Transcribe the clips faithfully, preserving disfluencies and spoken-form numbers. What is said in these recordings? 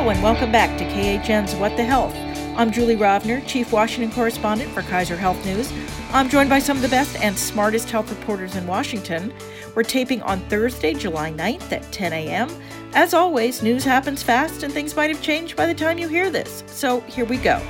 Hello and welcome back to K H N's What the Health. I'm Julie Rovner, Chief Washington Correspondent for Kaiser Health News. I'm joined by some of the best and smartest health reporters in Washington. We're taping on Thursday, July ninth at ten a.m. As always, news happens fast and things might have changed by the time you hear this. So here we go.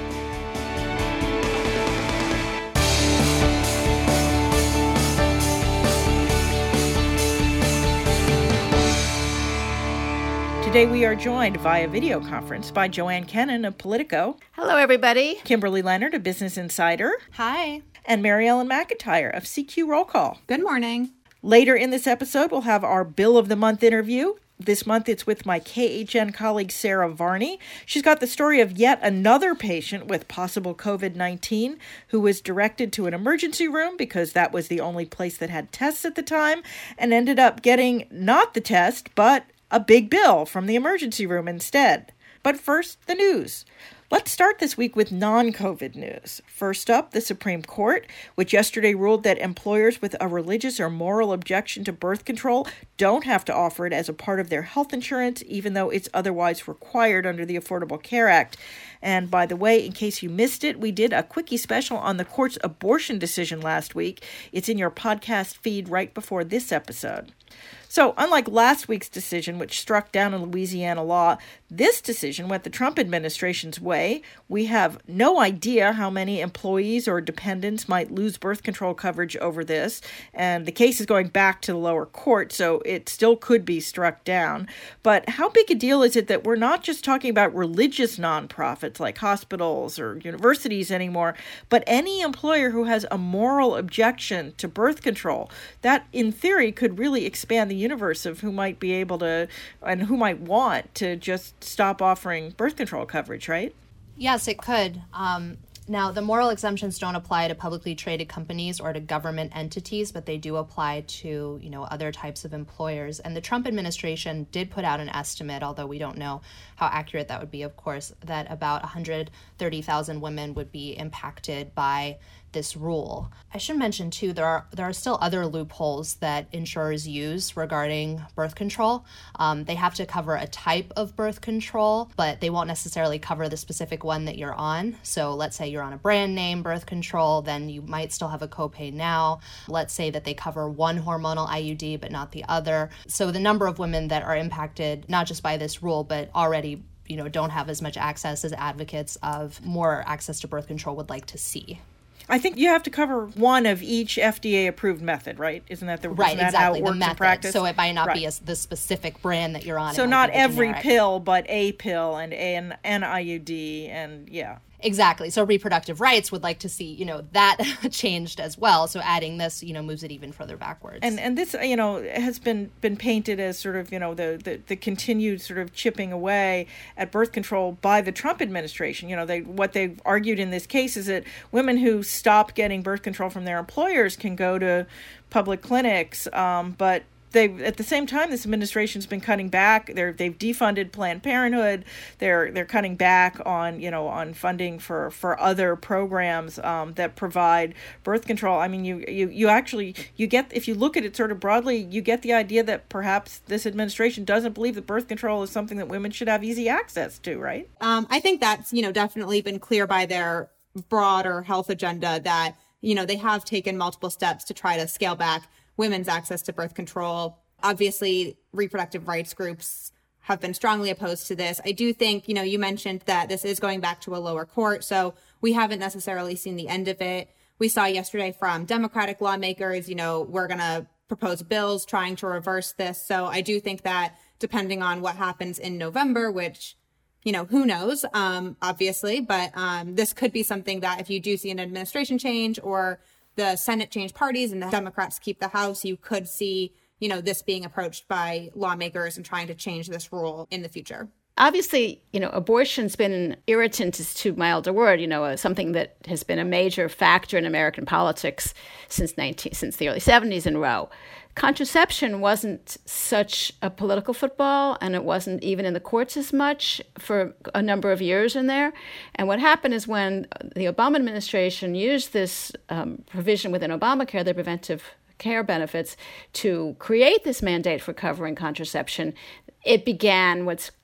Today we are joined via video conference by Joanne Kenen of Politico. Hello, everybody. Kimberly Leonard of Business Insider. Hi. And Mary Ellen McIntyre of C Q Roll Call. Good morning. Later in this episode, we'll have our Bill of the Month interview. This month, it's with my K H N colleague, Sarah Varney. She's got the story of yet another patient with possible covid nineteen who was directed to an emergency room because that was the only place that had tests at the time and ended up getting not the test, but a big bill from the emergency room instead. But first, the news. Let's start this week with non-COVID news. First up, the Supreme Court, which yesterday ruled that employers with a religious or moral objection to birth control don't have to offer it as a part of their health insurance, even though it's otherwise required under the Affordable Care Act. And by the way, in case you missed it, we did a quickie special on the court's abortion decision last week. It's in your podcast feed right before this episode. So, unlike last week's decision, which struck down a Louisiana law, this decision went the Trump administration's way. We have no idea how many employees or dependents might lose birth control coverage over this, and the case is going back to the lower court, so it still could be struck down. But how big a deal is it that we're not just talking about religious nonprofits like hospitals or universities anymore, but any employer who has a moral objection to birth control? That, in theory, could really expand the universe of who might be able to and who might want to just stop offering birth control coverage, right? Yes, it could. Um, now, the moral exemptions don't apply to publicly traded companies or to government entities, but they do apply to, you know, other types of employers. And the Trump administration did put out an estimate, although we don't know how accurate that would be, of course, that about one hundred thirty thousand women would be impacted by this rule. I should mention, too, there are there are still other loopholes that insurers use regarding birth control. Um, they have to cover a type of birth control, but they won't necessarily cover the specific one that you're on. So let's say you're on a brand name birth control, then you might still have a copay now. Let's say that they cover one hormonal I U D, but not the other. So the number of women that are impacted, not just by this rule, but already you know, don't have as much access as advocates of more access to birth control would like to see. I think you have to cover one of each F D A-approved method, right? Isn't that the right? Isn't that exactly, how it works the method. in practice? So it might not right. be a, the specific brand that you're on. So not every generic. pill, but a pill and an, an I U D, and yeah. Exactly. So reproductive rights would like to see, you know, that changed as well. So adding this, you know, moves it even further backwards. And and this, you know, has been been painted as sort of, you know, the, the, the continued sort of chipping away at birth control by the Trump administration. You know, they what they've argued in this case is that women who stop getting birth control from their employers can go to public clinics, um, but They at the same time, this administration's been cutting back. They're they've defunded Planned Parenthood. They're they're cutting back on you know on funding for, for other programs um, that provide birth control. I mean, you, you you actually you get if you look at it sort of broadly, you get the idea that perhaps this administration doesn't believe that birth control is something that women should have easy access to, right? Um, I think that's you know definitely been clear by their broader health agenda that you know they have taken multiple steps to try to scale back women's access to birth control. Obviously, reproductive rights groups have been strongly opposed to this. I do think, you know, you mentioned that this is going back to a lower court, so we haven't necessarily seen the end of it. We saw yesterday from Democratic lawmakers, you know, we're going to propose bills trying to reverse this. So I do think that depending on what happens in November, which, you know, who knows, um, obviously, but um, this could be something that if you do see an administration change or the Senate change parties and the Democrats keep the House, you could see, you know, this being approached by lawmakers and trying to change this rule in the future. Obviously, you know, abortion's been an irritant is too mild a word, you know, uh, something that has been a major factor in American politics since nineteen since the early seventies in Roe. Contraception wasn't such a political football, and it wasn't even in the courts as much for a number of years in there. And what happened is when the Obama administration used this um, provision within Obamacare, the preventive care benefits, to create this mandate for covering contraception, it began what's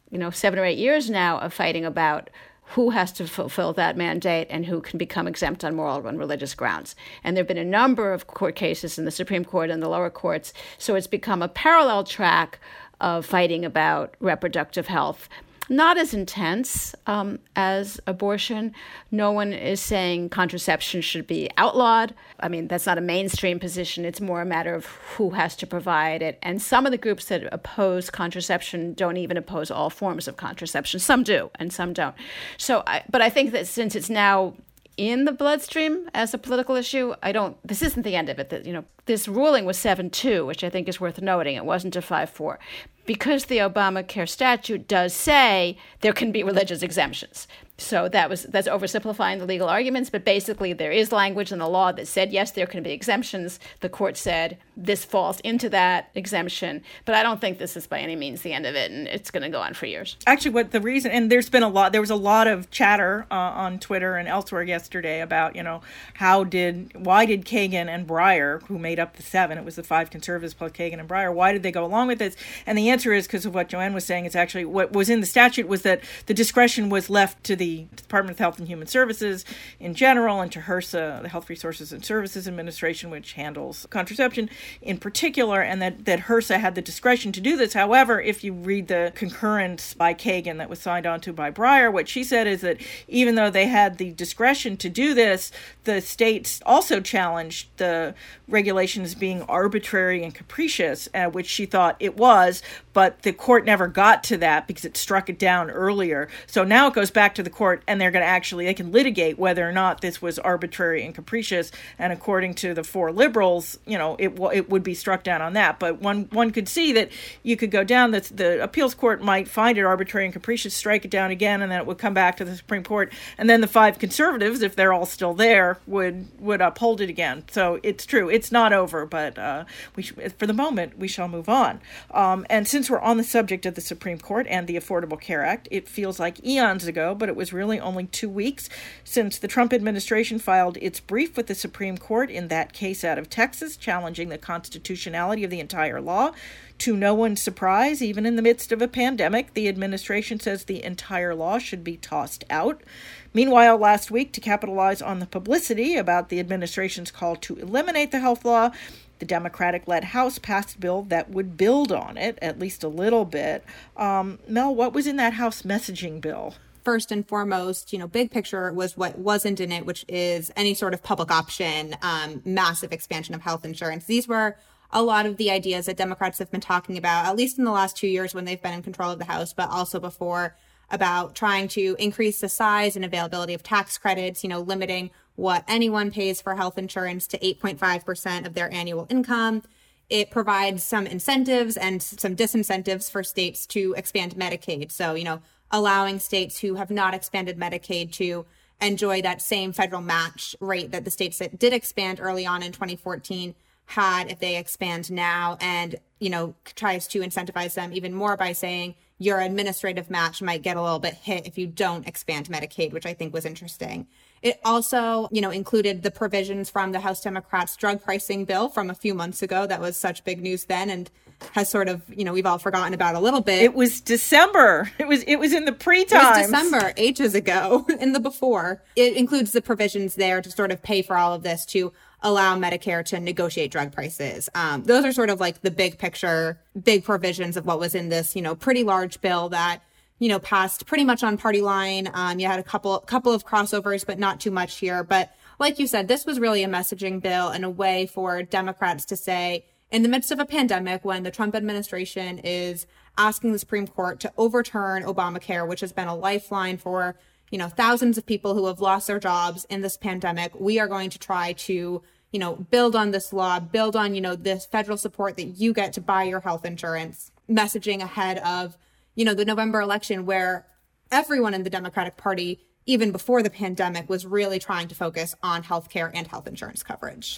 you know, seven or eight years now of fighting about who has to fulfill that mandate and who can become exempt on moral and religious grounds. And there have been a number of court cases in the Supreme Court and the lower courts. So it's become a parallel track of fighting about reproductive health. Not as intense um, as abortion. No one is saying contraception should be outlawed. I mean, that's not a mainstream position. It's more a matter of who has to provide it. And some of the groups that oppose contraception don't even oppose all forms of contraception. Some do, and some don't. So, I, but I think that since it's now in the bloodstream as a political issue, I don't, this isn't the end of it. That, you know, this ruling was seven two, which I think is worth noting. It wasn't a five four. Because the Obamacare statute does say there can be religious exemptions. So that was that's oversimplifying the legal arguments, but basically there is language in the law that said, yes, there can be exemptions. The court said this falls into that exemption, but I don't think this is by any means the end of it, and it's going to go on for years. Actually, what the reason, and there's been a lot, there was a lot of chatter uh, on Twitter and elsewhere yesterday about, you know, how did, why did Kagan and Breyer, who made up the seven, it was the five conservatives plus Kagan and Breyer, why did they go along with this? And the answer is because of what Joanne was saying. It's actually what was in the statute was that the discretion was left to the Department of Health and Human Services in general and to HRSA, the Health Resources and Services Administration, which handles contraception in particular, and that, that HRSA had the discretion to do this. However, if you read the concurrence by Kagan that was signed onto by Breyer, what she said is that even though they had the discretion to do this, the states also challenged the regulations being arbitrary and capricious, uh, which she thought it was, but the court never got to that because it struck it down earlier. So now it goes back to the court, and they're going to actually, they can litigate whether or not this was arbitrary and capricious. And according to the four liberals, you know, it it would be struck down on that. But one one could see that you could go down, that the appeals court might find it arbitrary and capricious, strike it down again, and then it would come back to the Supreme Court. And then the five conservatives, if they're all still there, would would uphold it again. So it's true. It's not over, but uh, we sh- for the moment, we shall move on. Um, and since we're on the subject of the Supreme Court and the Affordable Care Act, it feels like eons ago, but it was really only two weeks since the Trump administration filed its brief with the Supreme Court in that case out of Texas, challenging the constitutionality of the entire law. To no one's surprise, even in the midst of a pandemic, the administration says the entire law should be tossed out. Meanwhile, last week, to capitalize on the publicity about the administration's call to eliminate the health law, the Democratic-led House passed a bill that would build on it, at least a little bit. Um, Mel, what was in that House messaging bill? First and foremost, you know, big picture was what wasn't in it, which is any sort of public option, um, massive expansion of health insurance. These were a lot of the ideas that Democrats have been talking about, at least in the last two years when they've been in control of the House, but also before, about trying to increase the size and availability of tax credits, you know, limiting what anyone pays for health insurance to eight point five percent of their annual income. It provides some incentives and some disincentives for states to expand Medicaid. So, you know, allowing states who have not expanded Medicaid to enjoy that same federal match rate that the states that did expand early on in twenty fourteen had if they expand now, and, you know, tries to incentivize them even more by saying your administrative match might get a little bit hit if you don't expand Medicaid, which I think was interesting. It also, you know, included the provisions from the House Democrats' drug pricing bill from a few months ago. That was such big news then and has sort of, you know, we've all forgotten about a little bit. It was December. It was it was in the pre-times. It was December, ages ago, in the before. It includes the provisions there to sort of pay for all of this, to allow Medicare to negotiate drug prices. Um, those are sort of like the big picture, big provisions of what was in this, you know, pretty large bill that, you know, passed pretty much on party line. Um, you had a couple, couple of crossovers, but not too much here. But like you said, this was really a messaging bill and a way for Democrats to say, in the midst of a pandemic, when the Trump administration is asking the Supreme Court to overturn Obamacare, which has been a lifeline for, you know, thousands of people who have lost their jobs in this pandemic, we are going to try to, you know, build on this law, build on, you know, this federal support that you get to buy your health insurance. Messaging ahead of, you know, the November election, where everyone in the Democratic Party, even before the pandemic, was really trying to focus on healthcare and health insurance coverage.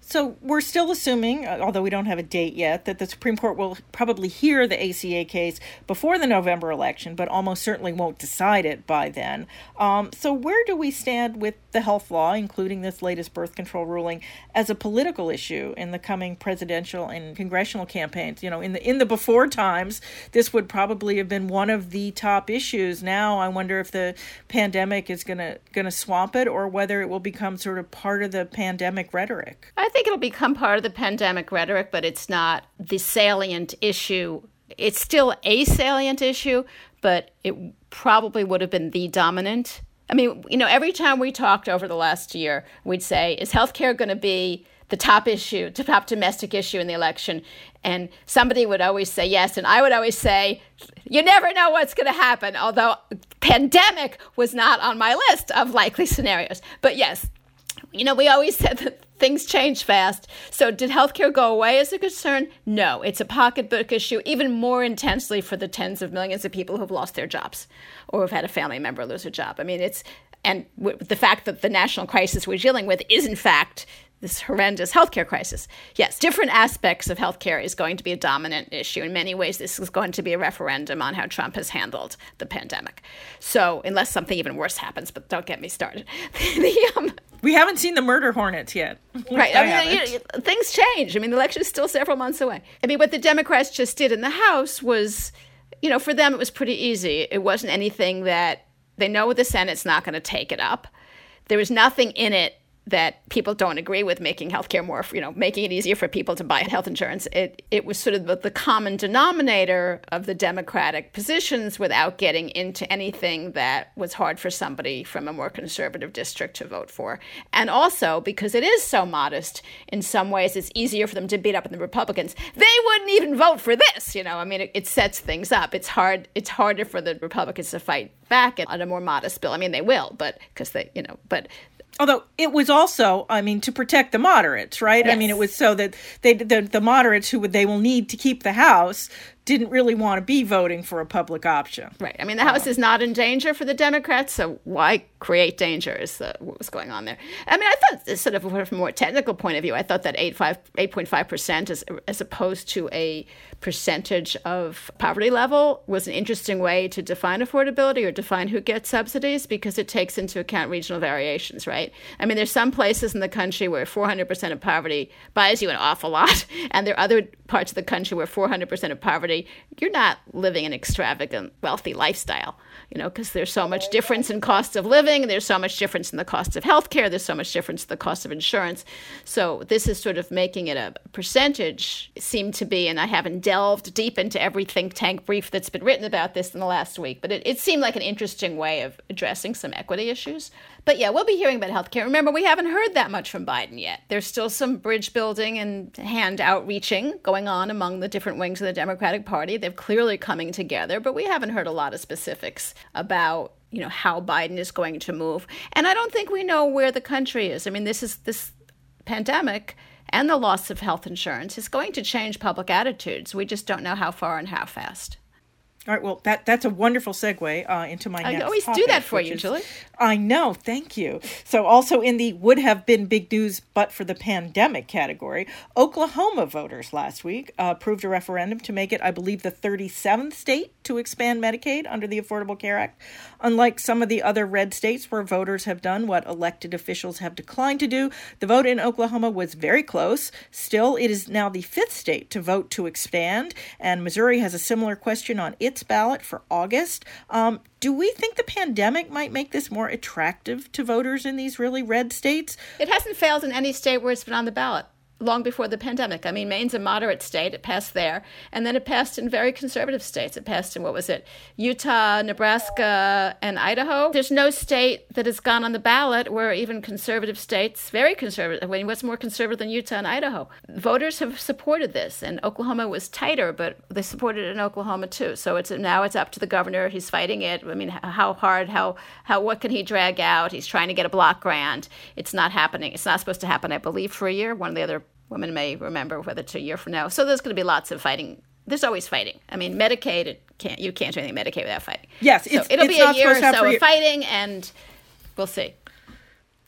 So we're still assuming, although we don't have a date yet, that the Supreme Court will probably hear the A C A case before the November election, but almost certainly won't decide it by then. Um, so where do we stand with the health law, including this latest birth control ruling, as a political issue in the coming presidential and congressional campaigns? You know, in the in the before times, this would probably have been one of the top issues. Now I wonder if the pandemic is going to going to swamp it, or whether it will become sort of part of the pandemic rhetoric. I think it'll become part of the pandemic rhetoric, but it's not the salient issue. It's still a salient issue, but it probably would have been the dominant. I mean, you know, every time we talked over the last year, we'd say, is healthcare going to be the top issue, the top domestic issue in the election? And somebody would always say yes, and I would always say, you never know what's going to happen, although pandemic was not on my list of likely scenarios. But yes, you know, we always said that things change fast. So did healthcare go away as a concern? No, it's a pocketbook issue, even more intensely for the tens of millions of people who've lost their jobs or have had a family member lose a job. I mean, it's, and w- the fact that the national crisis we're dealing with is, in fact, this horrendous healthcare crisis. Yes, different aspects of healthcare is going to be a dominant issue. In many ways, this is going to be a referendum on how Trump has handled the pandemic. So, unless something even worse happens, but don't get me started. the, um, we haven't seen the murder hornets yet. Right. I, I mean, you know, things change. I mean, the election is still several months away. I mean, what the Democrats just did in the House was, you know, for them, it was pretty easy. It wasn't anything that they know the Senate's not going to take it up. There was nothing in it that people don't agree with, making healthcare more, you know, making it easier for people to buy health insurance. It it was sort of the, the common denominator of the Democratic positions without getting into anything that was hard for somebody from a more conservative district to vote for. And also, because it is so modest, in some ways it's easier for them to beat up on the Republicans. They wouldn't even vote for this, you know. I mean, it, it sets things up. It's hard. It's harder for the Republicans to fight back on a more modest bill. I mean, they will, but because they, you know, but Although it was also, I mean, to protect the moderates, right? Yes. I mean, it was so that they, the, the moderates who would, they will need to keep the House didn't really want to be voting for a public option. Right. I mean, the House is not in danger for the Democrats, so why create danger is uh, what was going on there. I mean, I thought, sort of from a more technical point of view, I thought that eight point five percent as, as opposed to a percentage of poverty level was an interesting way to define affordability or define who gets subsidies, because it takes into account regional variations, right? I mean, there's some places in the country where four hundred percent of poverty buys you an awful lot, and there are other parts of the country where four hundred percent of poverty, you're not living an extravagant, wealthy lifestyle, you know, because there's so much difference in cost of living, there's so much difference in the cost of healthcare, there's so much difference in the cost of insurance. So this is sort of making it a percentage, seem to be, and I haven't delved deep into every think tank brief that's been written about this in the last week, but it, it seemed like an interesting way of addressing some equity issues. But yeah, we'll be hearing about healthcare. Remember, we haven't heard that much from Biden yet. There's still some bridge building and hand outreaching going on among the different wings of the Democratic Party. They're clearly coming together, but we haven't heard a lot of specifics about, you know, how Biden is going to move. And I don't think we know where the country is. I mean, this is this pandemic and the loss of health insurance is going to change public attitudes. We just don't know how far and how fast. All right, well, that that's a wonderful segue uh, into my next I always topic, do that for you, is, Julie. I know, thank you. So also in the would have been big news but for the pandemic category, Oklahoma voters last week uh, approved a referendum to make it, I believe, the thirty-seventh state to expand Medicaid under the Affordable Care Act. Unlike some of the other red states where voters have done what elected officials have declined to do, the vote in Oklahoma was very close. Still, it is now the fifth state to vote to expand, and Missouri has a similar question on its ballot for August. Um, do we think the pandemic might make this more attractive to voters in these really red states? It hasn't failed in any state where it's been on the ballot long before the pandemic. I mean, Maine's a moderate state. It passed there. And then it passed in very conservative states. It passed in, what was it, Utah, Nebraska, and Idaho. There's no state that has gone on the ballot where even conservative states, very conservative, I mean, what's more conservative than Utah and Idaho? Voters have supported this. And Oklahoma was tighter, but they supported it in Oklahoma too. So it's now it's up to the governor. He's fighting it. I mean, how hard, how, how, what can he drag out? He's trying to get a block grant. It's not happening. It's not supposed to happen, I believe, for a year. One of the other women may remember whether it's a year from now. So there's going to be lots of fighting. There's always fighting. I mean, Medicaid, it can't, you can't do anything Medicaid without fighting. Yes, so it's, it'll it's be a not year or supposed to have so free- of fighting, and we'll see.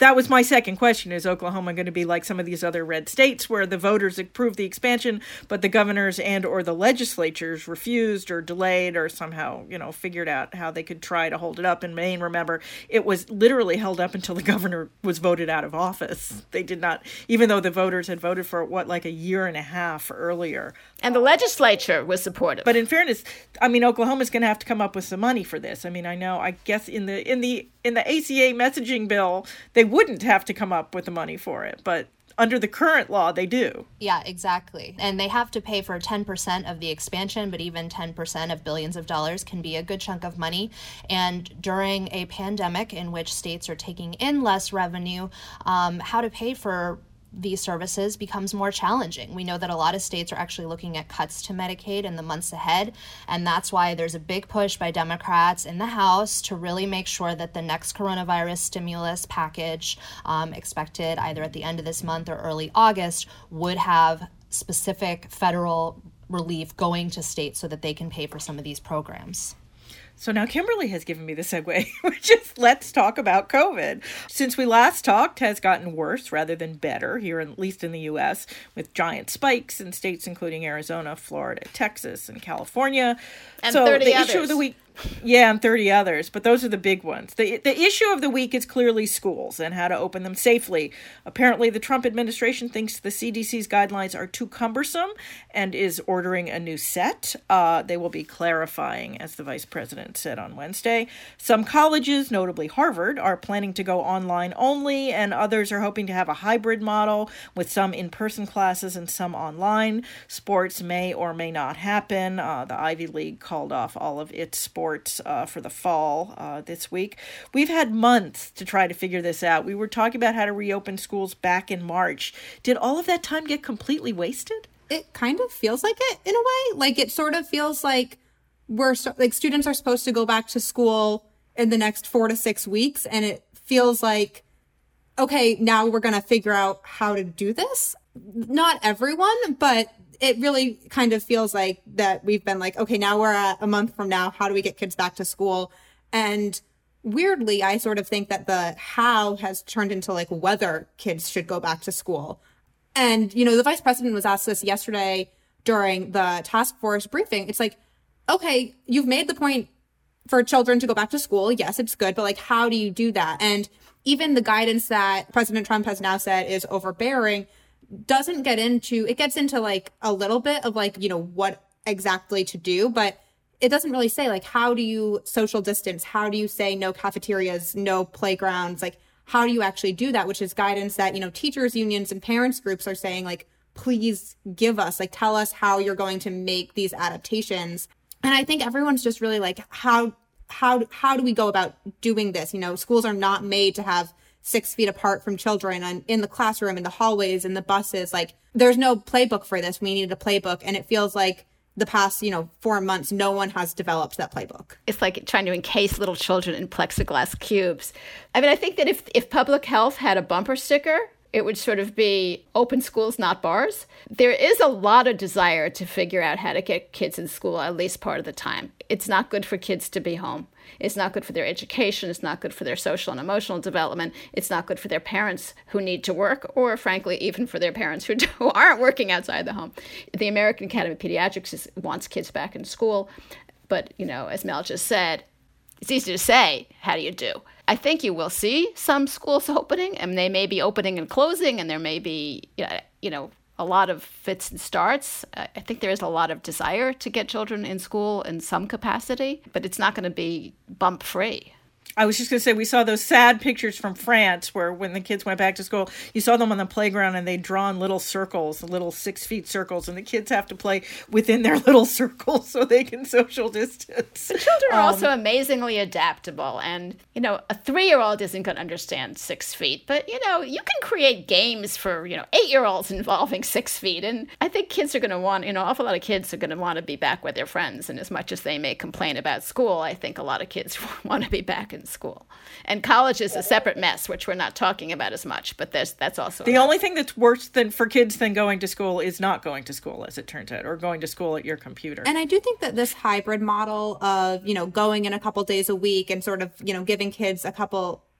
that was my second question. Is Oklahoma going to be like some of these other red states where the voters approved the expansion, but the governors and or the legislatures refused or delayed or somehow, you know, figured out how they could try to hold it up? In Maine, remember, it was literally held up until the governor was voted out of office. They did not, even though the voters had voted for it, what, like a year and a half earlier. And the legislature was supportive. But in fairness, I mean, Oklahoma's going to have to come up with some money for this. I mean, I know, I guess in the in the in the A C A messaging bill, they wouldn't have to come up with the money for it, but under the current law, they do. Yeah, exactly. And they have to pay for ten percent of the expansion, but even ten percent of billions of dollars can be a good chunk of money. And during a pandemic in which states are taking in less revenue, um, how to pay for these services becomes more challenging. We know that a lot of states are actually looking at cuts to Medicaid in the months ahead, and that's why there's a big push by Democrats in the House to really make sure that the next coronavirus stimulus package, um, expected either at the end of this month or early August, would have specific federal relief going to states so that they can pay for some of these programs. So now Kimberly has given me the segue, which is let's talk about COVID. Since we last talked, has gotten worse rather than better here, at least in the U S, with giant spikes in states including Arizona, Florida, Texas, and California. And so thirty the others. issue of the week. Yeah, and thirty others, but those are the big ones. The the issue of the week is clearly schools and how to open them safely. Apparently, the Trump administration thinks the C D C's guidelines are too cumbersome and is ordering a new set. Uh, they will be clarifying, as the vice president said on Wednesday. Some colleges, notably Harvard, are planning to go online only, and others are hoping to have a hybrid model with some in-person classes and some online. Sports may or may not happen. Uh, the Ivy League called off all of its sports Uh, for the fall uh, this week. We've had months to try to figure this out. We were talking about how to reopen schools back in March. Did all of that time get completely wasted? It kind of feels like it in a way. Like it sort of feels like we're like students are supposed to go back to school in the next four to six weeks. And it feels like, okay, now we're going to figure out how to do this. Not everyone, but it really kind of feels like that we've been like, okay, now we're at a month from now. How do we get kids back to school? And weirdly, I sort of think that the how has turned into like whether kids should go back to school. And, you know, the vice president was asked this yesterday during the task force briefing. It's like, okay, you've made the point for children to go back to school. Yes, it's good. But like, how do you do that? And even the guidance that President Trump has now said is overbearing doesn't get into, it gets into like a little bit of like, you know, what exactly to do, but it doesn't really say like, how do you social distance? How do you say no cafeterias, no playgrounds? Like, how do you actually do that? Which is guidance that, you know, teachers unions and parents groups are saying like, please give us, like, tell us how you're going to make these adaptations. And I think everyone's just really like, how, how, how do we go about doing this? You know, schools are not made to have six feet apart from children and in the classroom, in the hallways, in the buses. Like, there's no playbook for this. We needed a playbook. And it feels like the past, you know, four months, no one has developed that playbook. It's like trying to encase little children in plexiglass cubes. I mean, I think that if, if public health had a bumper sticker, it would sort of be open schools, not bars. There is a lot of desire to figure out how to get kids in school at least part of the time. It's not good for kids to be home. It's not good for their education. It's not good for their social and emotional development. It's not good for their parents who need to work, or frankly, even for their parents who, who aren't working outside the home. The American Academy of Pediatrics is, wants kids back in school. But, you know, as Mel just said, it's easy to say, how do you do? I think you will see some schools opening, and they may be opening and closing, and there may be, you know, a lot of fits and starts. I think there is a lot of desire to get children in school in some capacity, but it's not going to be bump free. I was just going to say, we saw those sad pictures from France where when the kids went back to school, you saw them on the playground and they'd drawn little circles, little six feet circles, and the kids have to play within their little circles so they can social distance. The children are um, also amazingly adaptable. And, you know, a three-year-old isn't going to understand six feet, but, you know, you can create games for, you know, eight-year-olds involving six feet. And I think kids are going to want, you know, an awful lot of kids are going to want to be back with their friends. And as much as they may complain about school, I think a lot of kids want to be back in school. And college is a separate mess, which we're not talking about as much, but there's that's also the only thing that's worse than for kids than going to school is not going to school, as it turns out, or going to school at your computer. And I do think that this hybrid model of, you know, going in a couple days a week and sort of, you know, giving kids a couple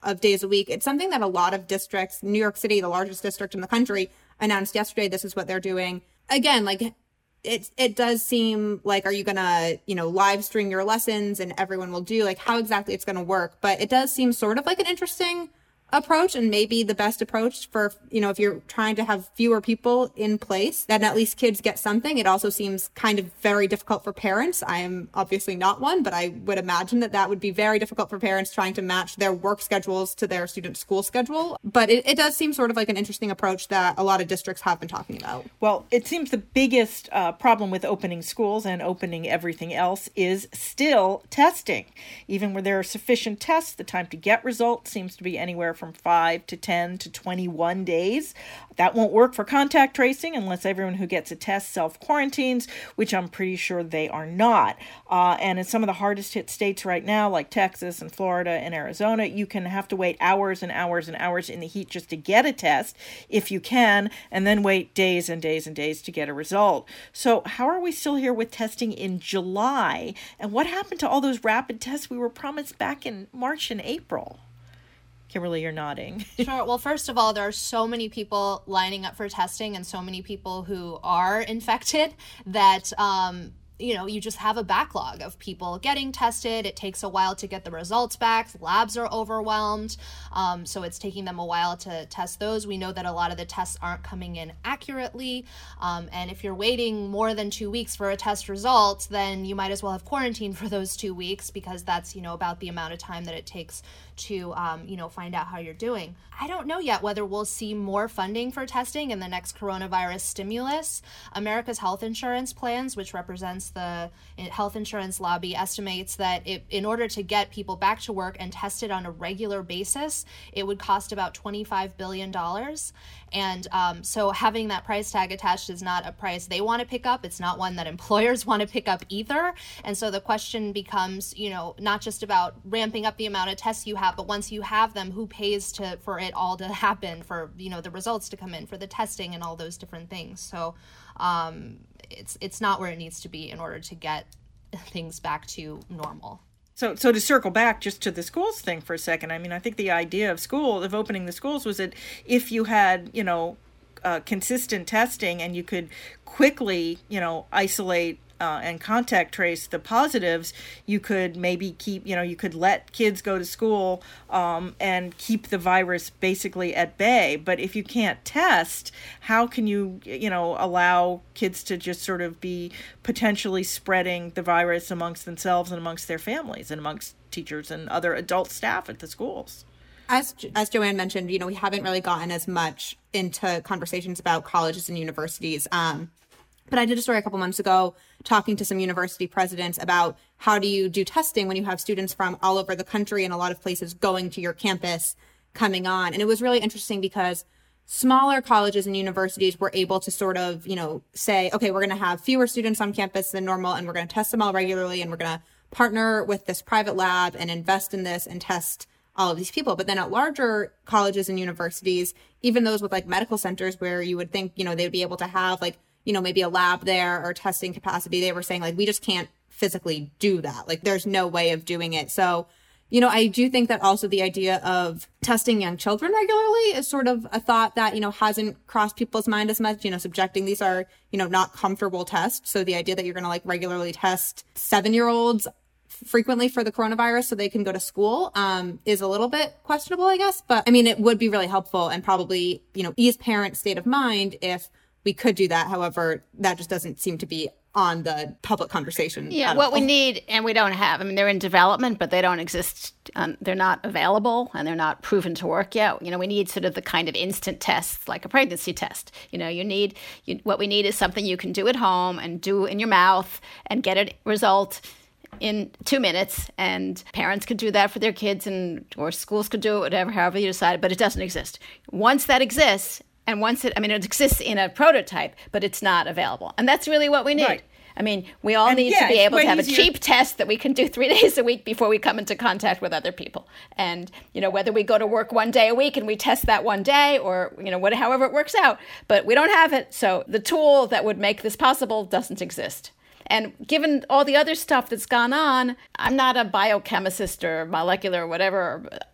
of days a week. It's something that a lot of districts, New York City, the largest district in the country, announced yesterday this is what they're doing. Again, like it it does seem like, are you going to, you know, live stream your lessons and everyone will do, like how exactly it's going to work? But it does seem sort of like an interesting approach, and maybe the best approach for, you know, if you're trying to have fewer people in place, then at least kids get something. It also seems kind of very difficult for parents. I am obviously not one, but I would imagine that that would be very difficult for parents trying to match their work schedules to their student school schedule. But it, it does seem sort of like an interesting approach that a lot of districts have been talking about. Well, it seems the biggest uh, problem with opening schools and opening everything else is still testing. Even where there are sufficient tests, the time to get results seems to be anywhere from from five to ten to twenty-one days. That won't work for contact tracing unless everyone who gets a test self-quarantines, which I'm pretty sure they are not. Uh, and in some of the hardest hit states right now, like Texas and Florida and Arizona, you can have to wait hours and hours and hours in the heat just to get a test, if you can, and then wait days and days and days to get a result. So how are we still here with testing in July? And what happened to all those rapid tests we were promised back in March and April? Kimberly, you're nodding. Sure. Well, first of all, there are so many people lining up for testing and so many people who are infected that, um, you know, you just have a backlog of people getting tested. It takes a while to get the results back. Labs are overwhelmed. Um, so it's taking them a while to test those. We know that a lot of the tests aren't coming in accurately. Um, and if you're waiting more than two weeks for a test result, then you might as well have quarantined for those two weeks because that's, you know, about the amount of time that it takes to, um, you know, find out how you're doing. I don't know yet whether we'll see more funding for testing in the next coronavirus stimulus. America's Health Insurance Plans, which represents the health insurance lobby, estimates that it, in order to get people back to work and tested on a regular basis, it would cost about twenty-five billion dollars. And um, so having that price tag attached is not a price they want to pick up. It's not one that employers want to pick up either. And so the question becomes, you know, not just about ramping up the amount of tests you have, but once you have them, who pays to for it all to happen, for, you know, the results to come in, for the testing and all those different things. So um, it's it's not where it needs to be in order to get things back to normal. So so to circle back just to the schools thing for a second, I mean, I think the idea of school, of opening the schools, was that if you had, you know, uh, consistent testing and you could quickly, you know, isolate uh, and contact trace the positives, you could maybe keep, you know, you could let kids go to school um, and keep the virus basically at bay. But if you can't test, how can you, you know, allow kids to just sort of be potentially spreading the virus amongst themselves and amongst their families and amongst teachers and other adult staff at the schools? As as Joanne mentioned, you know, we haven't really gotten as much into conversations about colleges and universities. Um, but I did a story a couple months ago talking to some university presidents about how do you do testing when you have students from all over the country and a lot of places going to your campus coming on. And it was really interesting because smaller colleges and universities were able to sort of, you know, say, okay, we're going to have fewer students on campus than normal and we're going to test them all regularly and we're going to partner with this private lab and invest in this and test all of these people. But then at larger colleges and universities, even those with like medical centers where you would think, you know, they would be able to have like, you know, maybe a lab there or testing capacity, they were saying like, we just can't physically do that. Like there's no way of doing it. So, you know, I do think that also the idea of testing young children regularly is sort of a thought that, you know, hasn't crossed people's mind as much. You know, subjecting, these are, you know, not comfortable tests. So the idea that you're going to like regularly test seven-year-olds frequently for the coronavirus so they can go to school um, is a little bit questionable, I guess. But I mean, it would be really helpful and probably, you know, ease parents' state of mind if we could do that. However, that just doesn't seem to be on the public conversation. Yeah, what we need, and we don't have, I mean, they're in development, but they don't exist. Um, they're not available and they're not proven to work yet. You know, we need sort of the kind of instant tests, like a pregnancy test. You know, you need, you, what we need is something you can do at home and do in your mouth and get a result in two minutes, and parents could do that for their kids, and or schools could do it, whatever, however you decide, but it doesn't exist. Once that exists, and once it, I mean, it exists in a prototype, but it's not available. And that's really what we need. Right. I mean, we all and need yeah, to be able to have easier. a cheap test that we can do three days a week before we come into contact with other people. And, you know, whether we go to work one day a week and we test that one day or, you know, what, however it works out, but we don't have it. So the tool that would make this possible doesn't exist. And given all the other stuff that's gone on, I'm not a biochemist or molecular or whatever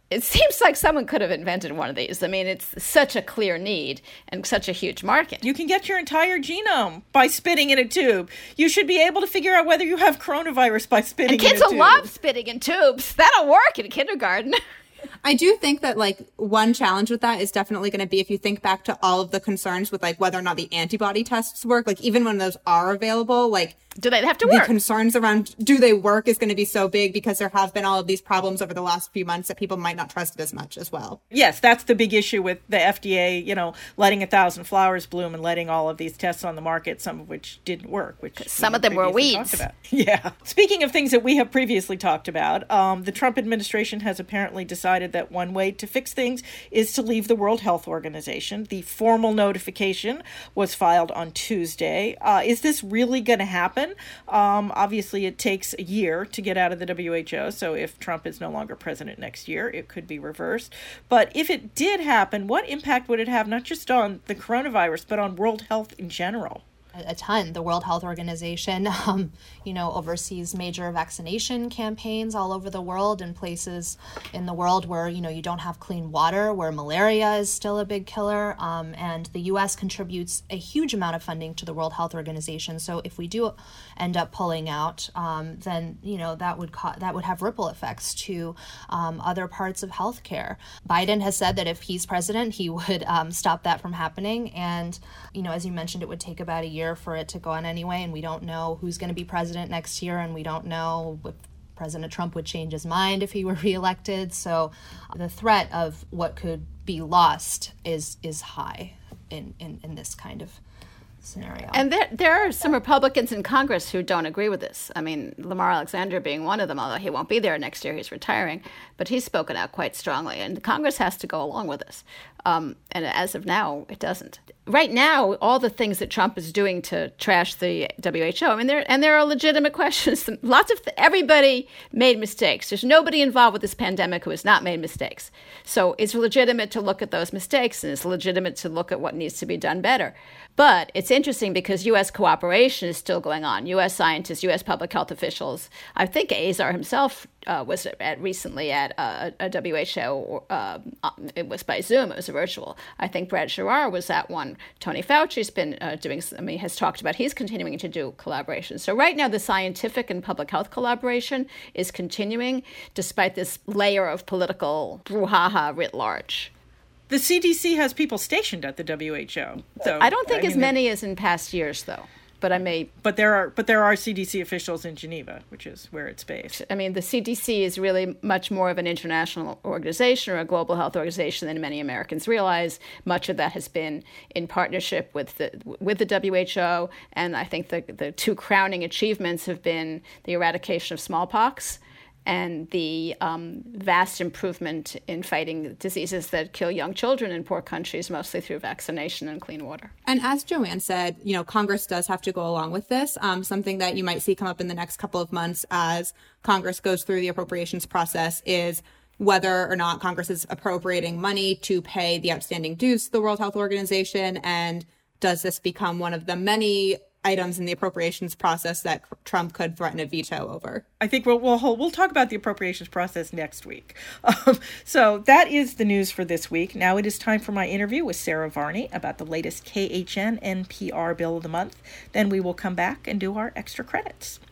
It seems like someone could have invented one of these. I mean, it's such a clear need and such a huge market. You can get your entire genome by spitting in a tube. You should be able to figure out whether you have coronavirus by spitting and in a tube. And kids will love spitting in tubes. That'll work in kindergarten. I do think that, like, one challenge with that is definitely going to be if you think back to all of the concerns with, like, whether or not the antibody tests work, like, even when those are available, like, do they have to the work? concerns around do they work is going to be so big because there have been all of these problems over the last few months that people might not trust it as much as well. Yes, that's the big issue with the F D A, you know, letting a thousand flowers bloom and letting all of these tests on the market, some of which didn't work. Which some of them were weeds. Yeah. Speaking of things that we have previously talked about, um, the Trump administration has apparently decided that one way to fix things is to leave the World Health Organization. The formal notification was filed on Tuesday. Uh, is this really going to happen? Um, obviously, it takes a year to get out of the W H O, so if Trump is no longer president next year, it could be reversed. But if it did happen, what impact would it have not just on the coronavirus, but on world health in general? A ton. The World Health Organization, um, you know, oversees major vaccination campaigns all over the world in places in the world where, you know, you don't have clean water, where malaria is still a big killer. Um, and the U S contributes a huge amount of funding to the World Health Organization. So if we do end up pulling out, um, then, you know, that would co- that would have ripple effects to um, other parts of healthcare. Biden has said that if he's president, he would um, stop that from happening. And, you know, as you mentioned, it would take about a year for it to go on anyway, and we don't know who's going to be president next year, and we don't know if President Trump would change his mind if he were reelected. So the threat of what could be lost is is high in, in, in this kind of scenario. And there there are some Republicans in Congress who don't agree with this. I mean, Lamar Alexander being one of them, although he won't be there next year, he's retiring, but he's spoken out quite strongly, and Congress has to go along with this. Um, and as of now, it doesn't. Right now, all the things that Trump is doing to trash the W H O, I mean, there and there are legitimate questions. Lots of th- everybody made mistakes. There's nobody involved with this pandemic who has not made mistakes. So it's legitimate to look at those mistakes, and it's legitimate to look at what needs to be done better. But it's interesting because U S cooperation is still going on. U S scientists, U S public health officials. I think Azar himself uh, was at, recently at a, a W H O. Uh, it was by Zoom. It was virtual. I think Brad Sherrar was at one. Tony Fauci's been uh, doing, I mean, has talked about he's continuing to do collaboration. So right now, the scientific and public health collaboration is continuing despite this layer of political brouhaha writ large. The C D C has people stationed at the W H O. So I don't think I as mean, many as in past years, though. But I may. But there are but there are C D C officials in Geneva, which is where it's based. I mean, the C D C is really much more of an international organization or a global health organization than many Americans realize. Much of that has been in partnership with the with the W H O, and I think the the two crowning achievements have been the eradication of smallpox and the um, vast improvement in fighting diseases that kill young children in poor countries, mostly through vaccination and clean water. And as Joanne said, you know, Congress does have to go along with this, um, something that you might see come up in the next couple of months as Congress goes through the appropriations process is whether or not Congress is appropriating money to pay the outstanding dues to the World Health Organization, and does this become one of the many items in the appropriations process that Trump could threaten a veto over? I think we'll we'll, we'll talk about the appropriations process next week. Um, so that is the news for this week. Now it is time for my interview with Sarah Varney about the latest K H N N P R Bill of the Month. Then we will come back and do our extra credits.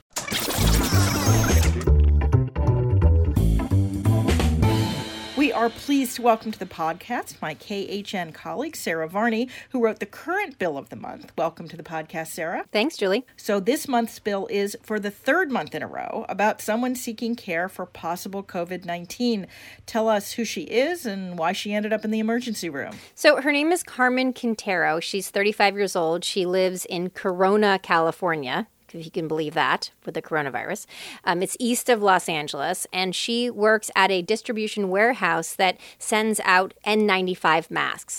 We are pleased to welcome to the podcast my K H N colleague, Sarah Varney, who wrote the current Bill of the Month. Welcome to the podcast, Sarah. Thanks, Julie. So this month's bill is, for the third month in a row, about someone seeking care for possible covid nineteen. Tell us who she is and why she ended up in the emergency room. So her name is Carmen Quintero. She's thirty-five years old. She lives in Corona, California, if you can believe that, with the coronavirus. Um, it's east of Los Angeles, and she works at a distribution warehouse that sends out N ninety-five masks.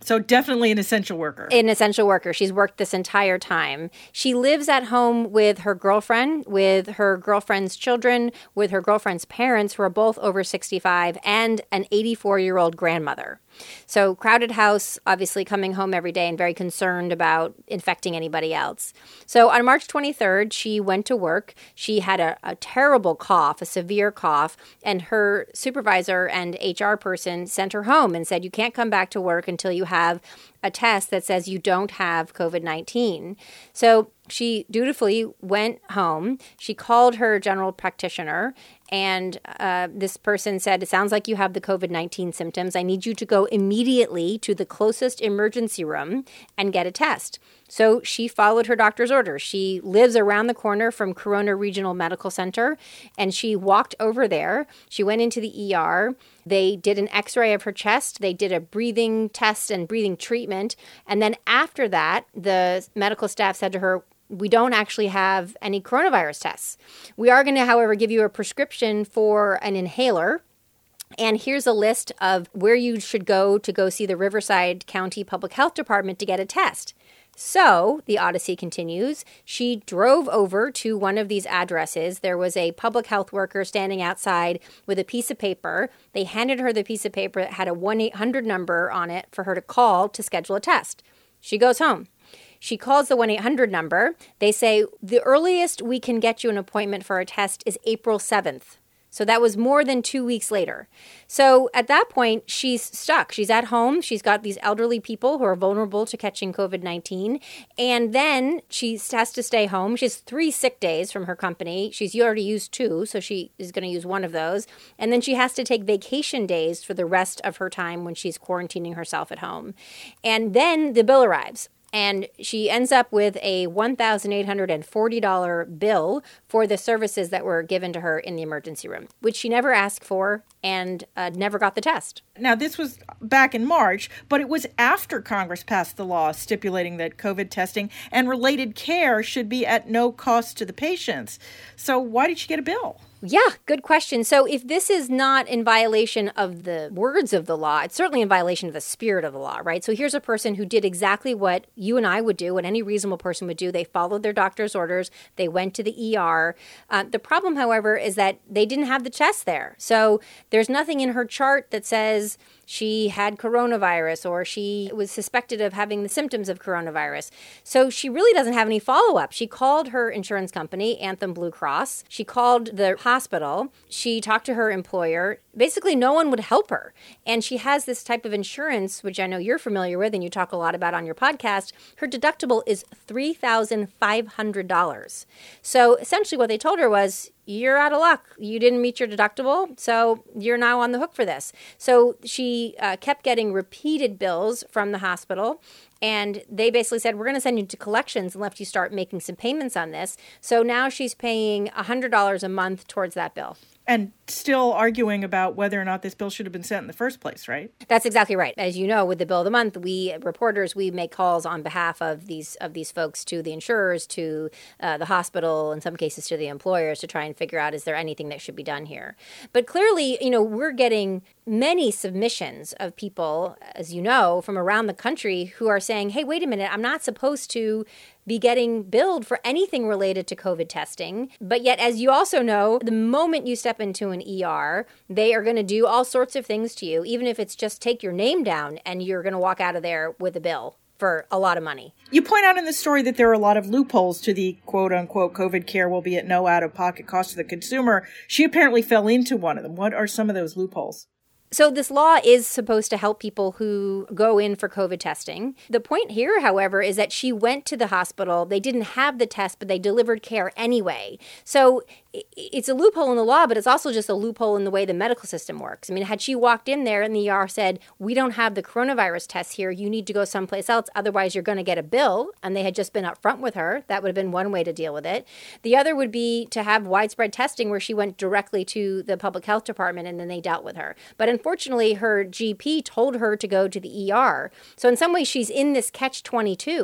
So definitely an essential worker. An essential worker. She's worked this entire time. She lives at home with her girlfriend, with her girlfriend's children, with her girlfriend's parents, who are both over sixty-five, and an eighty-four-year-old grandmother. So crowded house, obviously coming home every day and very concerned about infecting anybody else. So on March twenty-third, she went to work. She had a, a terrible cough, a severe cough, and her supervisor and H R person sent her home and said, you can't come back to work until you have a test that says you don't have COVID nineteen. So she dutifully went home. She called her general practitioner, and uh, this person said, it sounds like you have the COVID nineteen symptoms. I need you to go immediately to the closest emergency room and get a test. So she followed her doctor's orders. She lives around the corner from Corona Regional Medical Center, and she walked over there. She went into the E R. They did an x-ray of her chest. They did a breathing test and breathing treatment. And then after that, the medical staff said to her, we don't actually have any coronavirus tests. We are going to, however, give you a prescription for an inhaler. And here's a list of where you should go to go see the Riverside County Public Health Department to get a test. So, the odyssey continues. She drove over to one of these addresses. There was a public health worker standing outside with a piece of paper. They handed her the piece of paper that had a one eight hundred number on it for her to call to schedule a test. She goes home. She calls the one eight hundred number. They say, the earliest we can get you an appointment for a test is April seventh. So that was more than two weeks later. So at that point, she's stuck. She's at home. She's got these elderly people who are vulnerable to catching COVID nineteen. And then she has to stay home. She has three sick days from her company. She's already used two, so she is going to use one of those. And then she has to take vacation days for the rest of her time when she's quarantining herself at home. And then the bill arrives. And she ends up with a one thousand eight hundred forty dollars bill for the services that were given to her in the emergency room, which she never asked for and uh, never got the test. Now, this was back in March, but it was after Congress passed the law stipulating that COVID testing and related care should be at no cost to the patients. So why did she get a bill? Yeah, good question. So if this is not in violation of the words of the law, it's certainly in violation of the spirit of the law, right? So here's a person who did exactly what you and I would do, what any reasonable person would do. They followed their doctor's orders. They went to the E R. Uh, the problem, however, is that they didn't have the test there. So there's nothing in her chart that says she had coronavirus or she was suspected of having the symptoms of coronavirus. So she really doesn't have any follow-up. She called her insurance company, Anthem Blue Cross. She called the hospital. She talked to her employer. Basically, no one would help her. And she has this type of insurance, which I know you're familiar with and you talk a lot about on your podcast. Her deductible is three thousand five hundred dollars. So essentially what they told her was, you're out of luck. You didn't meet your deductible, so you're now on the hook for this. So she uh, kept getting repeated bills from the hospital, and they basically said, we're going to send you to collections and let you start making some payments on this. So now she's paying one hundred dollars a month towards that bill. And still arguing about whether or not this bill should have been sent in the first place, right? That's exactly right. As you know, with the bill of the month, we reporters, we make calls on behalf of these of these folks to the insurers, to uh, the hospital, in some cases to the employers, to try and figure out, is there anything that should be done here? But clearly, you know, we're getting many submissions of people, as you know, from around the country who are saying, hey, wait a minute, I'm not supposed to be getting billed for anything related to COVID testing. But yet, as you also know, the moment you step into an E R, they are going to do all sorts of things to you, even if it's just take your name down and you're going to walk out of there with a bill for a lot of money. You point out in the story that there are a lot of loopholes to the quote-unquote COVID care will be at no out-of-pocket cost to the consumer. She apparently fell into one of them. What are some of those loopholes? So this law is supposed to help people who go in for COVID testing. The point here, however, is that she went to the hospital. They didn't have the test, but they delivered care anyway. So it's a loophole in the law, but it's also just a loophole in the way the medical system works. I mean, had she walked in there and the E R said, we don't have the coronavirus test here, you need to go someplace else, otherwise you're going to get a bill, and they had just been upfront with her, that would have been one way to deal with it. The other would be to have widespread testing where she went directly to the public health department and then they dealt with her. But unfortunately, her G P told her to go to the E R. So in some ways, she's in this catch twenty-two.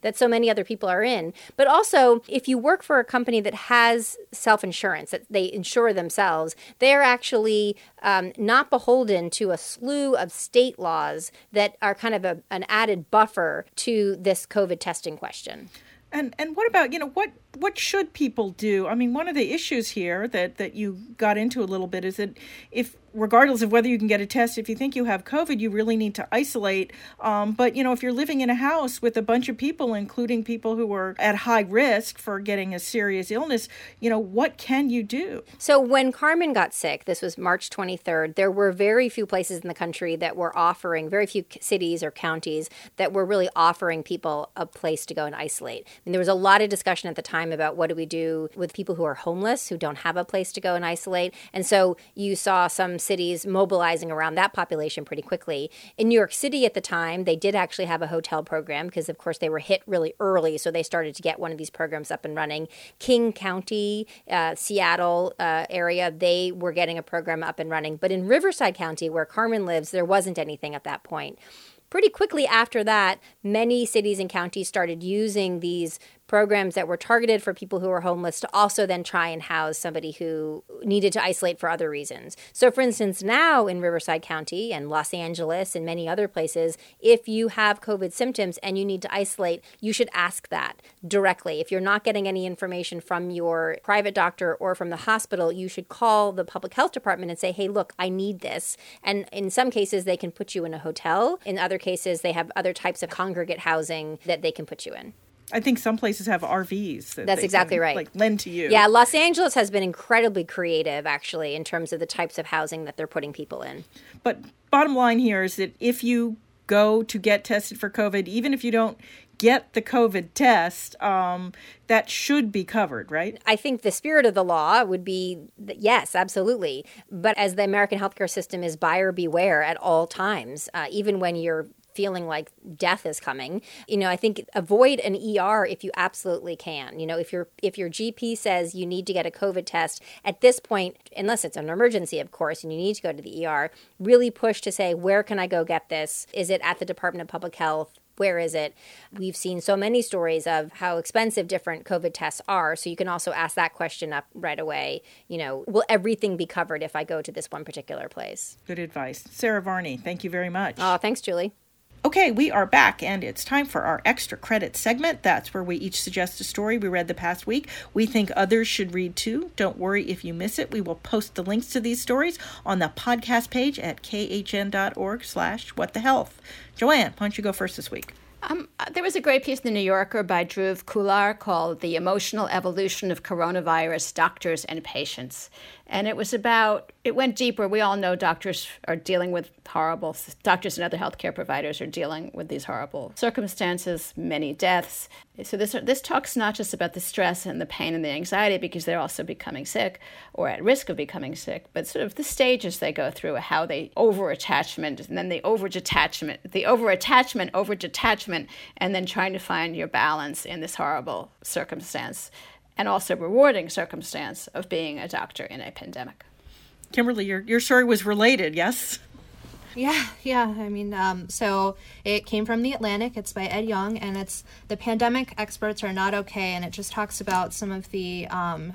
that so many other people are in. But also, if you work for a company that has self-insurance, that they insure themselves, they're actually um, not beholden to a slew of state laws that are kind of a, an added buffer to this COVID testing question. And and what about, you know, what what should people do? I mean, one of the issues here that, that you got into a little bit is that if, regardless of whether you can get a test, if you think you have COVID, you really need to isolate. Um, but, you know, if you're living in a house with a bunch of people, including people who are at high risk for getting a serious illness, you know, what can you do? So when Carmen got sick, this was March twenty-third, there were very few places in the country that were offering, very few cities or counties that were really offering people a place to go and isolate. I mean, there was a lot of discussion at the time about what do we do with people who are homeless, who don't have a place to go and isolate. And so you saw some cities mobilizing around that population pretty quickly. In New York City at the time, they did actually have a hotel program because, of course, they were hit really early. So they started to get one of these programs up and running. King County, uh, Seattle uh, area, they were getting a program up and running. But in Riverside County, where Carmen lives, there wasn't anything at that point. Pretty quickly after that, many cities and counties started using these programs that were targeted for people who were homeless to also then try and house somebody who needed to isolate for other reasons. So, for instance, now in Riverside County and Los Angeles and many other places, if you have COVID symptoms and you need to isolate, you should ask that directly. If you're not getting any information from your private doctor or from the hospital, you should call the public health department and say, hey, look, I need this. And in some cases, they can put you in a hotel. In other cases, they have other types of congregate housing that they can put you in. I think some places have R Vs. That That's they exactly can, right. Like lend to you. Yeah, Los Angeles has been incredibly creative, actually, in terms of the types of housing that they're putting people in. But bottom line here is that if you go to get tested for COVID, even if you don't get the COVID test, um, that should be covered, right? I think the spirit of the law would be, that, yes, absolutely. But as the American healthcare system is buyer beware at all times, uh, even when you're feeling like death is coming, you know, I think avoid an E R if you absolutely can. You know, if your if your G P says you need to get a COVID test, at this point, unless it's an emergency, of course, and you need to go to the E R, really push to say, where can I go get this? Is it at the Department of Public Health? Where is it? We've seen so many stories of how expensive different COVID tests are. So you can also ask that question up right away. You know, will everything be covered if I go to this one particular place? Good advice. Sarah Varney, thank you very much. Oh, thanks, Julie. Okay, we are back, and it's time for our extra credit segment. That's where we each suggest a story we read the past week we think others should read too. Don't worry if you miss it. We will post the links to these stories on the podcast page at khn.org slash what the health. Joanne, why don't you go first this week? Um, there was a great piece in the New Yorker by Dhruv Kular called The Emotional Evolution of Coronavirus, Doctors and Patients. And it was about, it went deeper. We all know doctors are dealing with horrible, doctors and other healthcare providers are dealing with these horrible circumstances, many deaths. So this this talks not just about the stress and the pain and the anxiety because they're also becoming sick or at risk of becoming sick, but sort of the stages they go through, how they over-attachment and then the over-detachment, the over-attachment, over-detachment, and then trying to find your balance in this horrible circumstance. And also rewarding circumstance of being a doctor in a pandemic. Kimberly, your, your story was related, yes? Yeah, yeah. I mean, um, so it came from The Atlantic. It's by Ed Young, and it's The Pandemic Experts Are Not Okay, and it just talks about some of the, um,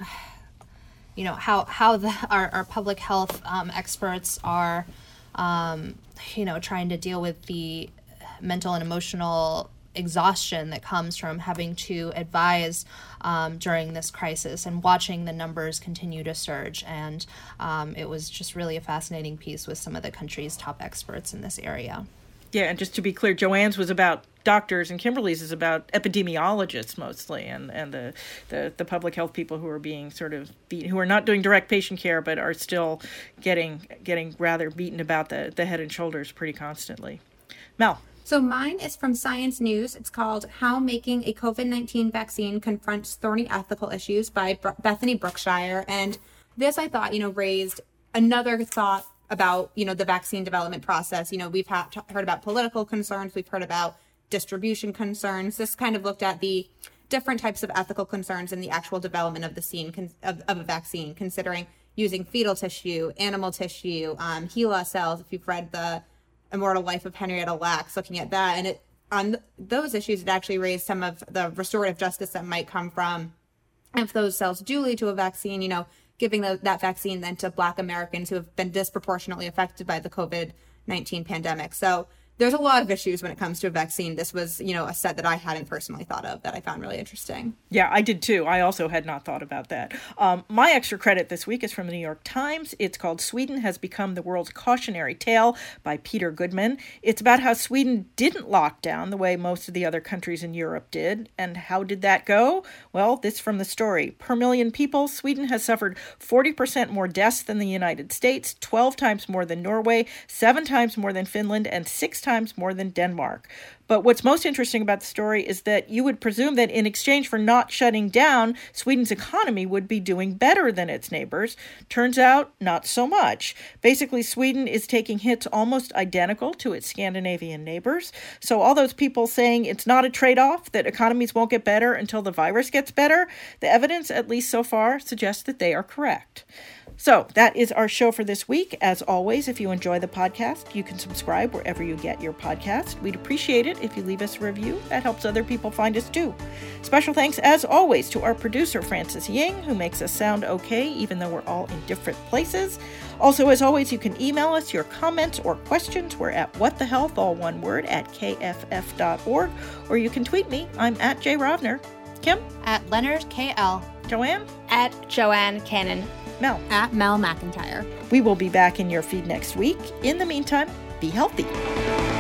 you know, how, how the, our, our public health um, experts are, um, you know, trying to deal with the mental and emotional exhaustion that comes from having to advise um, during this crisis and watching the numbers continue to surge. And um, it was just really a fascinating piece with some of the country's top experts in this area. Yeah, and just to be clear, Joanne's was about doctors and Kimberly's is about epidemiologists mostly and, and the, the, the public health people who are being sort of beaten, who are not doing direct patient care but are still getting getting rather beaten about the, the head and shoulders pretty constantly. Mel. So mine is from Science News. It's called How Making a COVID nineteen Vaccine Confronts Thorny Ethical Issues by Bethany Brookshire. And this, I thought, you know, raised another thought about, you know, the vaccine development process. You know, we've ha- heard about political concerns. We've heard about distribution concerns. This kind of looked at the different types of ethical concerns in the actual development of the scene con- of, of a vaccine, considering using fetal tissue, animal tissue, um, HeLa cells. If you've read the Immortal Life of Henrietta Lacks, looking at that, and it on th- those issues, it actually raised some of the restorative justice that might come from if those cells do lead to a vaccine, you know, giving the, that vaccine then to Black Americans who have been disproportionately affected by the COVID nineteen pandemic. So there's a lot of issues when it comes to a vaccine. This was, you know, a set that I hadn't personally thought of that I found really interesting. Yeah, I did too. I also had not thought about that. Um, my extra credit this week is from the New York Times. It's called Sweden Has Become the World's Cautionary Tale by Peter Goodman. It's about how Sweden didn't lock down the way most of the other countries in Europe did. And how did that go? Well, this from the story. Per million people, Sweden has suffered forty percent more deaths than the United States, twelve times more than Norway, seven times more than Finland, and six times more than Denmark. But what's most interesting about the story is that you would presume that in exchange for not shutting down, Sweden's economy would be doing better than its neighbors. Turns out, not so much. Basically, Sweden is taking hits almost identical to its Scandinavian neighbors. So all those people saying it's not a trade-off, that economies won't get better until the virus gets better, the evidence, at least so far, suggests that they are correct. So that is our show for this week. As always, if you enjoy the podcast, you can subscribe wherever you get your podcast. We'd appreciate it if you leave us a review. That helps other people find us too. Special thanks, as always, to our producer, Francis Ying, who makes us sound okay, even though we're all in different places. Also, as always, you can email us your comments or questions. We're at whatthehealth, all one word, at k f f dot org. Or you can tweet me. I'm at Jay Rovner. Kim? At Leonard K L. Joanne? At Joanne Cannon. Mel? At Mel McIntyre. We will be back in your feed next week. In the meantime, be healthy.